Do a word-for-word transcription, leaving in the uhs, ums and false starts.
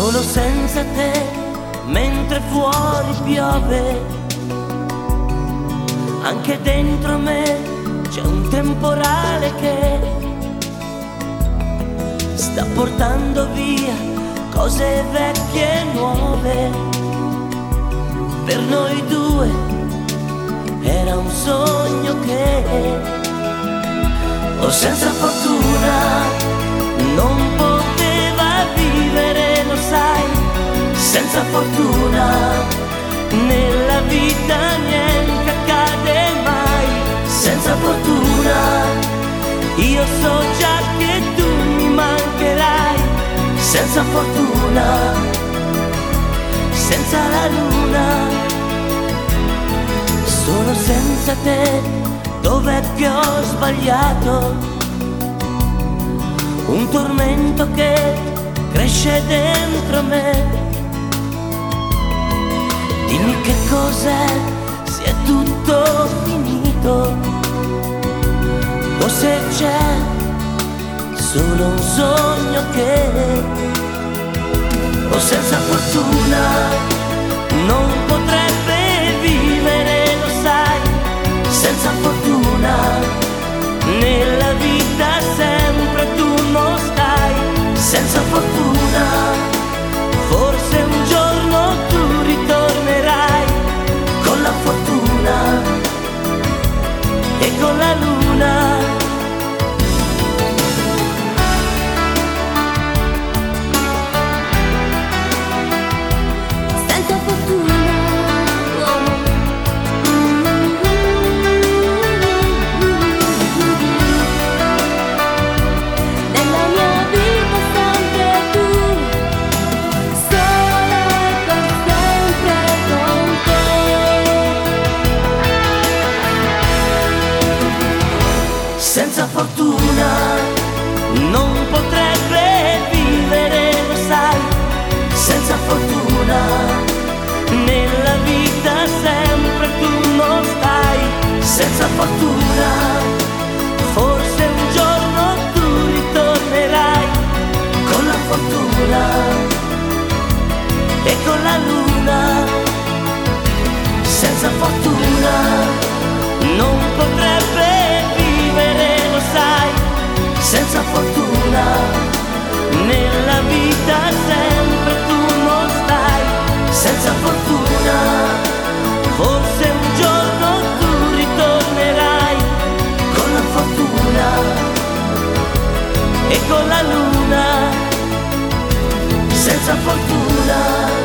Sono senza te mentre fuori piove, anche dentro me c'è un temporale che sta portando via cose vecchie e nuove. Per noi due era un sogno che, o senza fortuna, non poteva vivere, lo sai. Senza fortuna nella vita niente accade mai. Senza fortuna io so già che tu mi mancherai. Senza fortuna, senza la luna, sono senza te. Dov'è che ho sbagliato? Un tormento che cresce dentro me. Dimmi che cos'è, se è tutto finito o se c'è solo un sogno che, o senza fortuna non potrebbe vivere, lo sai. Senza fortuna nella vita sempre tu non stai. Senza fortuna forse un giorno tu ritornerai con la fortuna e con la luna. Senza fortuna non potrebbe vivere, lo sai. Senza fortuna nella vita sempre tu non stai. Senza fortuna forse un giorno tu ritornerai con la fortuna e con la luna. Senza fortuna non potrebbe vivere, lo sai. Senza fortuna nella vita sempre tu non stai. Senza fortuna forse un giorno tu ritornerai con la fortuna e con la luna. Senza fortuna